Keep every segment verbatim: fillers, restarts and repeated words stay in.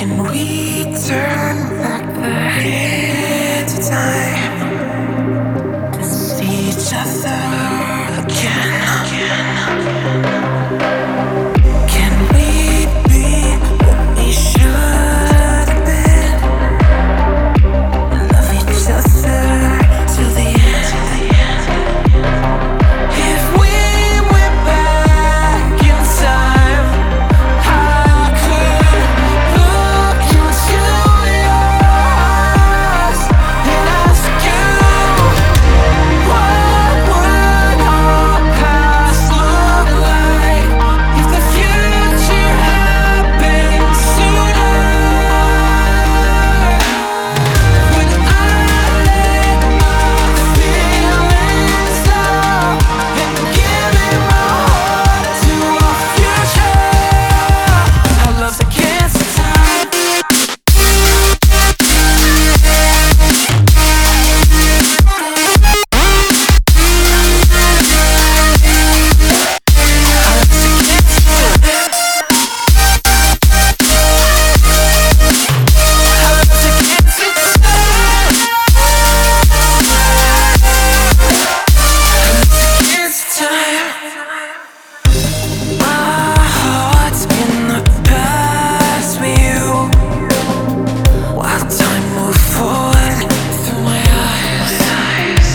Can we turn back the hands of time to see each other again? Can we be what we should have been? Love each other till the end. If we went back in time, I could look into your eyes and ask you, what would our past look like if the future happened sooner? Would I let my feelings out and give it my heart to our future? Our love's against time. Against time. My heart's in the past with you, while time moved forward through my eyes.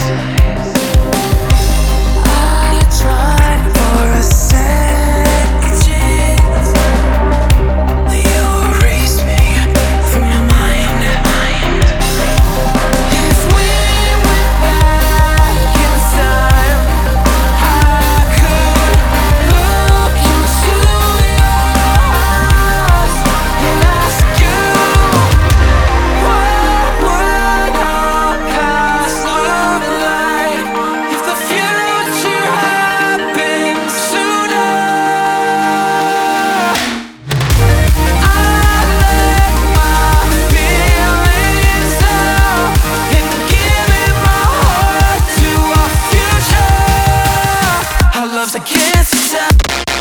I tried for a second chance, but you erased me from your mind. If we went back in time, I could look into your eyes and ask you, what would our past look like if the future happened sooner? I let my feelings out and give it my heart to our future. Our love's against time.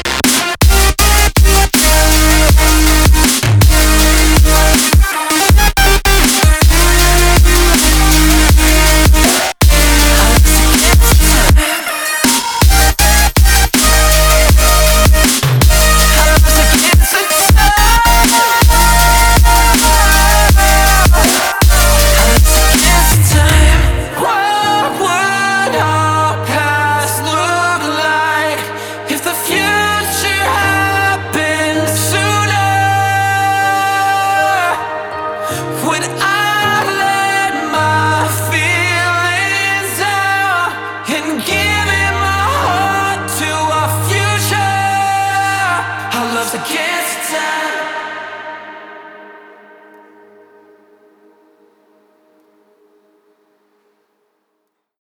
Would I let my feelings out and give it my heart to our future? Our love's against time.